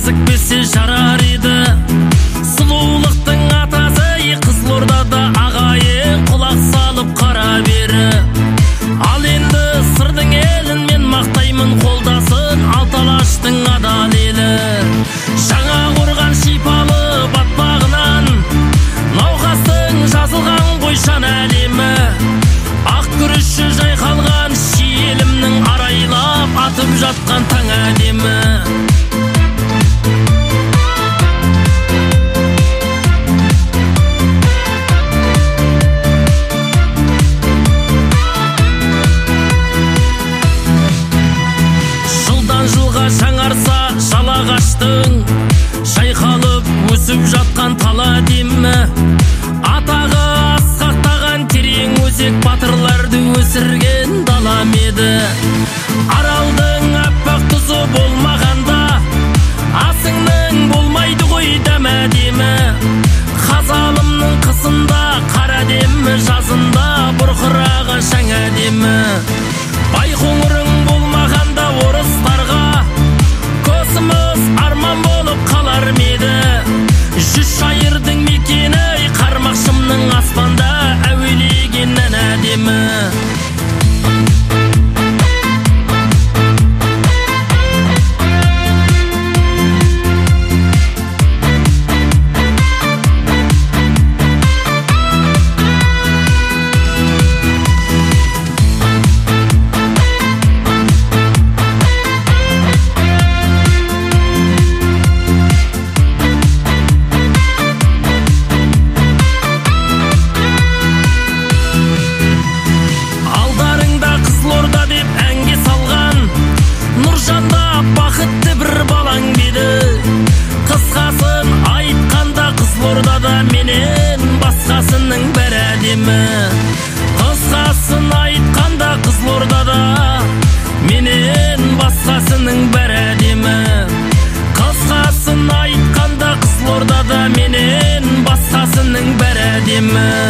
кезікпесе жарар еді. Сұлулықтың атасы Қызылордада ағайын құлақ салып қара бері. Ал енді сырдың елін мен мақтаймын қолдасын Алталаштың адал елі. Жаңа қорған шипалы батпағынан науқастың жазылған қойшан әлемі. Ақ күрішші жайқалған шиелімнің арайлап атып жатқан таң әдемі. Жылға жаңарса жалағаштың шайқалып өсіп жатқан тала демі. Атағы асқақтаған терең өзек батырларды өсірген далам еді. Аралдың аппақ тұзы болмағанда асыңның болмайды ғой дәм әдемі. Қазалымның қысында қара демі, жазында бұрқыраған шаң әдемі. Байқоңырың болмағанда орыстарға көзіміз арман болып қалар меді. Жүз шайырдың мекені қармақшымның аспанда әуелеген ән әдемі. Бақытты бір балаң беді. Қысқасын айтқанда Қызылордада менен басқасының бәрі әдемі. Қысқасын айтқанда Қызылордада менен басқасының бәрі әдемі. Қысқасын айтқанда Қызылордада менен басқасының бәрі әдемі.